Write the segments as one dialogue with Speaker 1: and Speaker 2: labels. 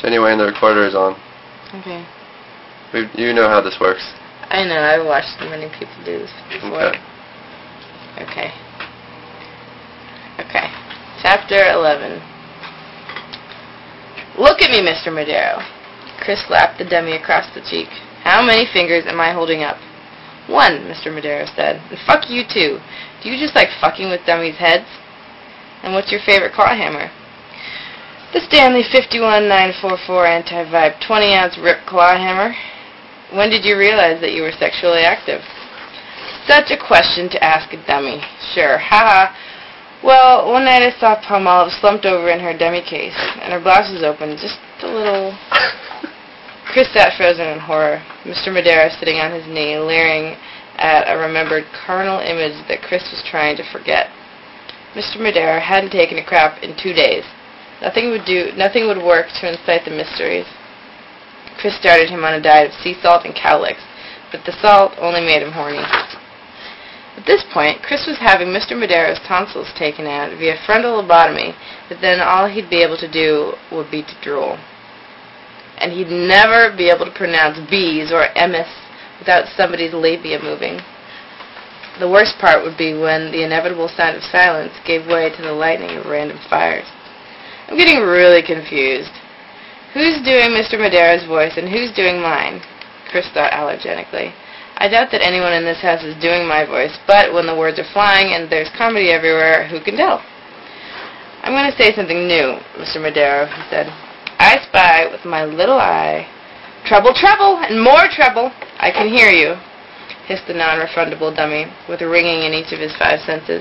Speaker 1: Anyway, and the recorder is on.
Speaker 2: Okay.
Speaker 1: You know how this works.
Speaker 2: I know. I've watched many people do this before. Okay. Chapter 11. Look at me, Mr. Madero. Chris slapped the dummy across the cheek. How many fingers am I holding up? 1, Mr. Madero said. And fuck you, too. Do you just like fucking with dummies' heads? And what's your favorite claw hammer? The Stanley 51944 Anti-Vibe 20-ounce Rip Claw Hammer. When did you realize that you were sexually active? Such a question to ask a dummy. Sure, haha. Well, one night I saw Palmolive slumped over in her dummy case, and her blouse was open, just a little... Chris sat frozen in horror, Mr. Madero sitting on his knee, leering at a remembered carnal image that Chris was trying to forget. Mr. Madero hadn't taken a crap in 2 days. Nothing would work to incite the mysteries. Chris started him on a diet of sea salt and cowlicks, but the salt only made him horny. At this point, Chris was having Mr. Madero's tonsils taken out via frontal lobotomy, but then all he'd be able to do would be to drool. And he'd never be able to pronounce B's or M's without somebody's labia moving. The worst part would be when the inevitable sound of silence gave way to the lightning of random fires. I'm getting really confused. Who's doing Mr. Madero's voice and who's doing mine? Chris thought allergenically. I doubt that anyone in this house is doing my voice, but when the words are flying and there's comedy everywhere, who can tell? I'm going to say something new, Mr. Madero, he said. I spy with my little eye. Trouble, trouble, and more trouble. I can hear you, hissed the non-refundable dummy, with a ringing in each of his 5 senses.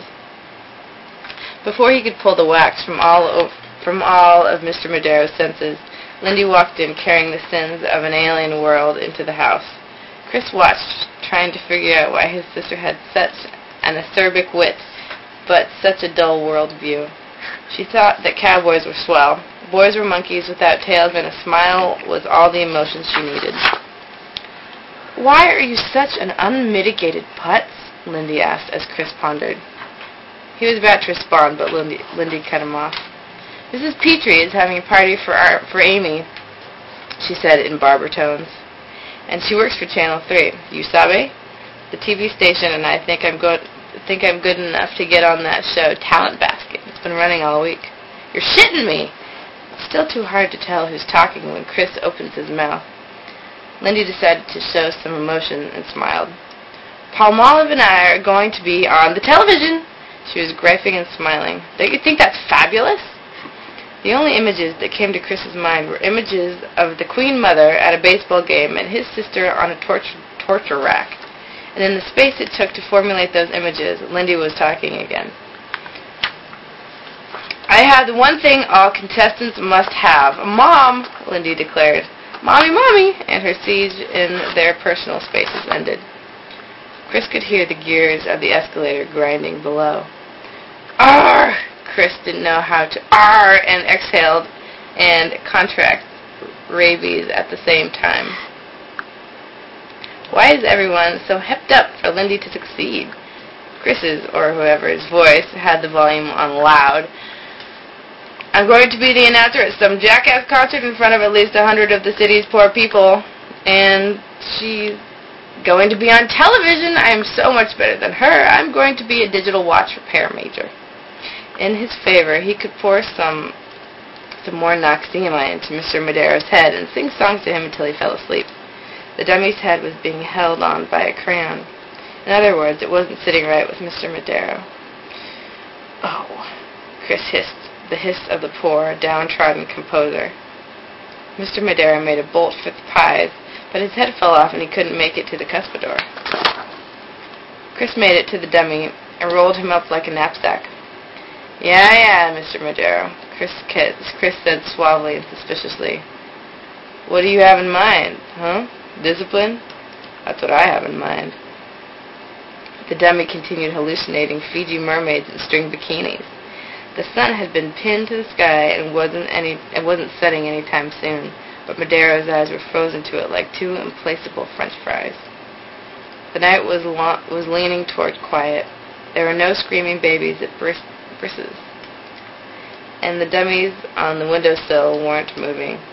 Speaker 2: Before he could pull the wax from all of Mr. Madero's senses, Lindy walked in carrying the sins of an alien world into the house. Chris watched, trying to figure out why his sister had such an acerbic wit, but such a dull world view. She thought that cowboys were swell, boys were monkeys without tails, and a smile was all the emotion she needed. Why are you such an unmitigated putz? Lindy asked as Chris pondered. He was about to respond, but Lindy cut him off. Mrs. Petrie is having a party for Amy, she said in barber tones. And she works for Channel 3. You sabe? The TV station, and I think I'm good enough to get on that show, Talent Basket. It's been running all week. You're shitting me! It's still too hard to tell who's talking when Chris opens his mouth. Lindy decided to show some emotion and smiled. Palmolive and I are going to be on the television! She was griping and smiling. Don't you think that's fabulous? The only images that came to Chris's mind were images of the Queen Mother at a baseball game and his sister on a torture rack. And in the space it took to formulate those images, Lindy was talking again. I have the one thing all contestants must have. Mom, Lindy declared. Mommy, Mommy! And her siege in their personal spaces ended. Chris could hear the gears of the escalator grinding below. Arr! Chris didn't know how to arr and exhaled and contract rabies at the same time. Why is everyone so hepped up for Lindy to succeed? Chris's, or whoever's, voice had the volume on loud. I'm going to be the announcer at some jackass concert in front of at least 100 of the city's poor people, and she's going to be on television. I am so much better than her. I'm going to be a digital watch repair major. In his favor, he could pour some more Noxema into Mr. Madero's head and sing songs to him until he fell asleep. The dummy's head was being held on by a crayon. In other words, it wasn't sitting right with Mr. Madero. Oh, Chris hissed, the hiss of the poor, downtrodden composer. Mr. Madero made a bolt for the pies, but his head fell off and he couldn't make it to the cuspidor. Chris made it to the dummy and rolled him up like a knapsack. Yeah, Mr. Madero, Chris said suavely and suspiciously. What do you have in mind, huh? Discipline? That's what I have in mind. The dummy continued hallucinating Fiji mermaids in string bikinis. The sun had been pinned to the sky and wasn't setting any time soon, but Madero's eyes were frozen to it like 2 implacable French fries. The night was leaning toward quiet. There were no screaming babies at brisses, and the dummies on the windowsill weren't moving.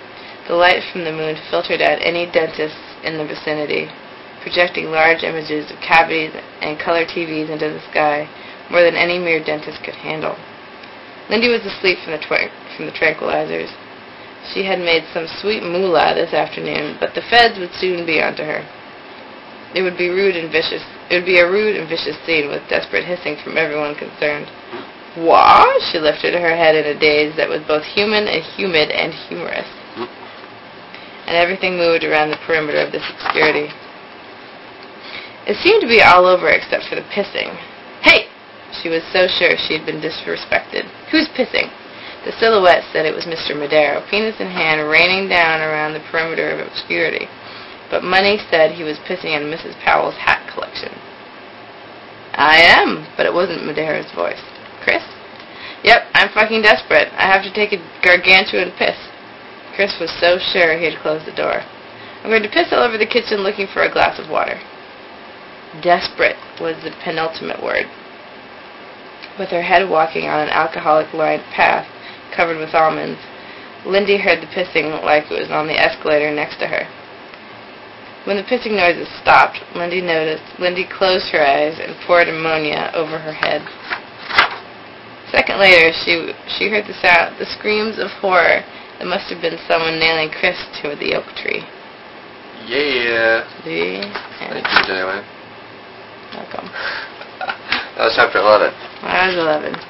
Speaker 2: The light from the moon filtered out any dentists in the vicinity, projecting large images of cavities and color TVs into the sky, more than any mere dentist could handle. Lindy was asleep from the tranquilizers. She had made some sweet moolah this afternoon, but the feds would soon be onto her. It would be a rude and vicious scene with desperate hissing from everyone concerned. What? She lifted her head in a daze that was both human and humid and humorous. And everything moved around the perimeter of this obscurity. It seemed to be all over except for the pissing. Hey! She was so sure she had been disrespected. Who's pissing? The silhouette said it was Mr. Madero, penis in hand, raining down around the perimeter of obscurity. But Money said he was pissing on Mrs. Powell's hat collection. I am, but it wasn't Madero's voice. Chris? Yep, I'm fucking desperate. I have to take a gargantuan piss. Chris was so sure he had closed the door. I'm going to piss all over the kitchen looking for a glass of water. Desperate was the penultimate word. With her head walking on an alcoholic-lined path covered with almonds, Lindy heard the pissing like it was on the escalator next to her. When the pissing noises stopped, Lindy closed her eyes and poured ammonia over her head. A second later, she heard the screams of horror that must have been someone nailing Chris to the oak tree.
Speaker 1: Yeah.
Speaker 2: Thank
Speaker 1: you, anyway.
Speaker 2: Welcome.
Speaker 1: That was chapter 11.
Speaker 2: I was 11.